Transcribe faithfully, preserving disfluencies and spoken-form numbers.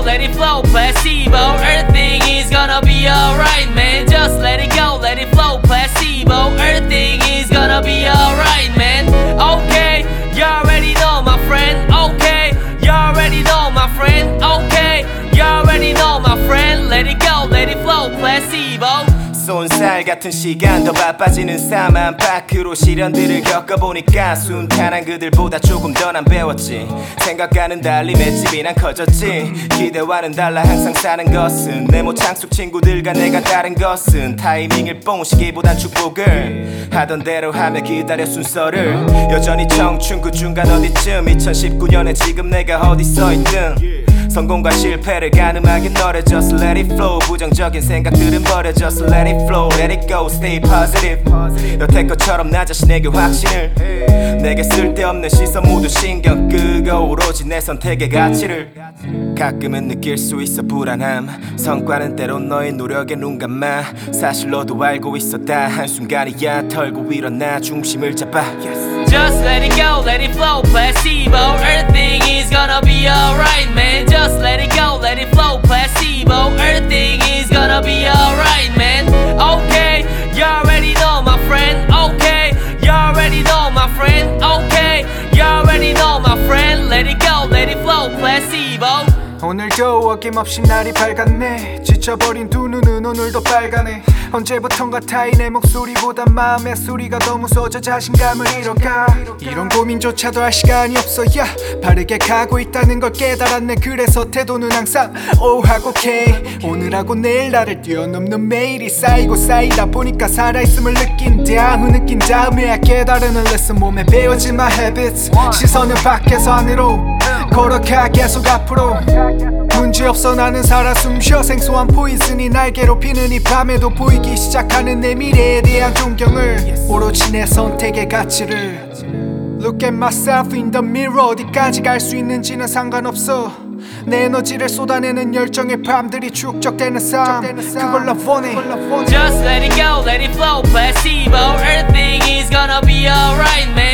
let it flow, placebo. Everything is gonna be alright, man. Just let it go, let it flow, placebo. Everything is gonna be alright, man. Okay, you already know, my friend. Okay, you already know, my friend. Okay, you already know, my friend. Let it go, let it flow, placebo. 쏜살 같은 시간 더 바빠지는 삶 밖으로 시련들을 겪어보니까 순탄한 그들보다 조금 더 난 배웠지. 생각과는 달리 맷집이 난 커졌지. 기대와는 달라 항상 사는 것은 네모 창속 친구들과 내가 다른 것은 타이밍일 뿐 시기보단 축복을 하던 대로 하며 기다려 순서를. 여전히 청춘 그 중간 어디쯤 이천십구 년에 지금 내가 어디 서있든 성공과 실패를 가늠하게 너를 just let it flow. 부정적인 생각들은 버려 just let it flow. Let it go, stay positive. 여태껏처럼 나 자신에게 확신을. 내게 쓸데없는 시선 모두 신경 끄고 오로지 내 선택의 가치를. 가끔은 느낄 수 있어 불안함. 성과는 때론 너의 노력에 눈 감아. 사실 너도 알고 있어 다 한순간이야. 털고 일어나 중심을 잡아. yes. Just let it go, let it flow, placebo. Everything is gonna be alright, man. Just let it go, let it flow, placebo. Everything is gonna be alright, man. Okay, you already know, my friend. Okay, you already know, my friend. Okay, you already know, my friend. Let it go, let it flow, placebo. 오늘도 어김없이 날이 밝았네. 지쳐버린 두 눈은 오늘도 빨가네. 언제부턴가 타인의 목소리보다 마음의 소리가 더 무서워져 자신감을 잃어가. 이런 고민조차도 할 시간이 없어. 야 바르게 가고 있다는 걸 깨달았네. 그래서 태도는 항상 O 하고 K. 오늘하고 내일 나를 뛰어넘는 매일이 쌓이고 쌓이다 보니까 살아있음을 느낀다. 후 느낀 다음에야 깨달으는 lesson. 몸에 배워진 my habits. 시선은 밖에서 안으로 걸어가 계속 앞으로. 문제없어 나는 살아 숨쉬어. 생소한 포이즌이 날 괴롭히는 이 밤에도 보이기 시작하는 내 미래에 대한 존경을. 오로지 내 선택의 가치를. Look at myself in the mirror. 어디까지 갈 수 있는지는 상관없어. 내 에너지를 쏟아내는 열정의 밤들이 축적되는 삶. 그걸 나 원해. Just let it go, let it flow, placebo. Everything is gonna be alright, man.